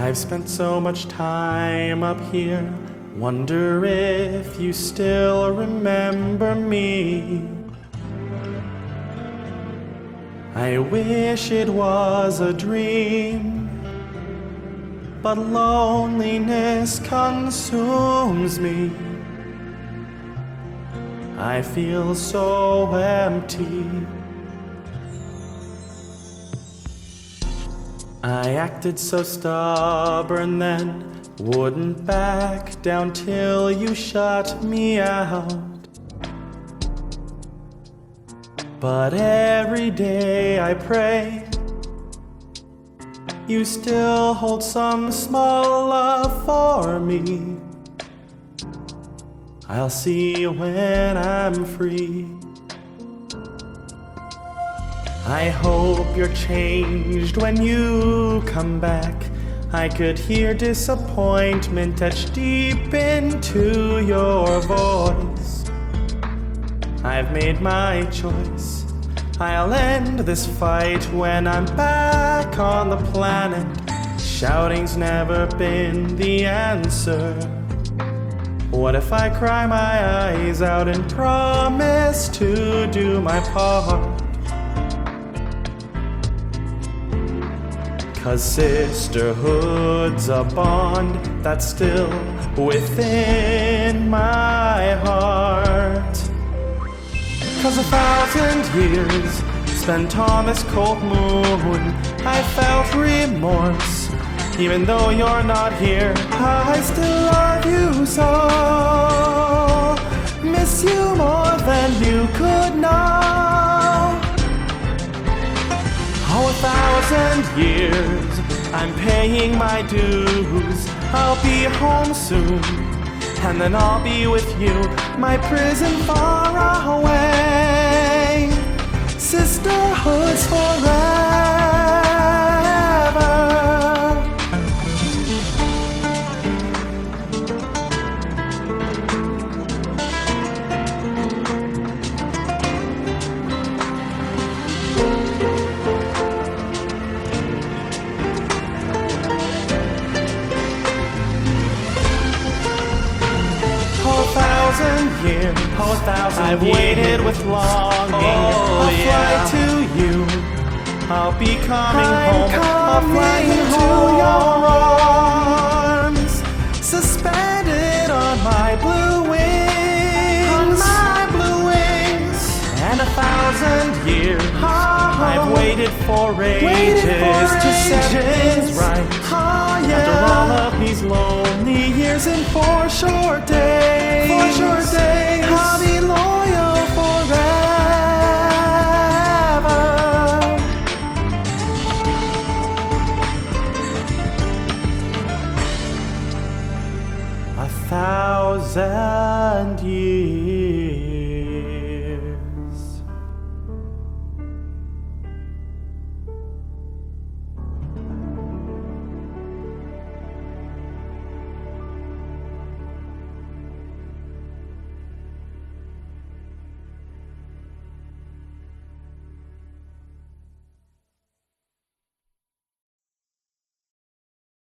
I've spent so much time up here. Wonder if you still remember me. I wish it was a dream, but loneliness consumes me. I feel so empty. I acted so stubborn then, wouldn't back down till you shut me out. But every day I pray you still hold some small love for me. I'll see you when I'm free. I hope you're changed when you come back. I could hear disappointment etched deep into your voice. I've made my choice. I'll end this fight when I'm back on the planet. Shouting's never been the answer. What if I cry my eyes out and promise to do my part? 'Cause sisterhood's a bond that's still within my heart. 'Cause 1,000 years spent on this cold moon, I felt remorse. Even though you're not here, I still love you so. Miss you more than you could know. Oh, 1,000 years, I'm paying my dues. I'll be home soon, and then I'll be with you, my prison far away. Sisterhood's forever. 1,000 years, I've waited with longing. I'll fly to you. I'll be coming home. I'll fly into your arms, suspended on my blue wings. And 1,000 years, I've waited for ages to set things right. After all of these lonely years and 4 short days, I'll be loyal forever. 1,000 years.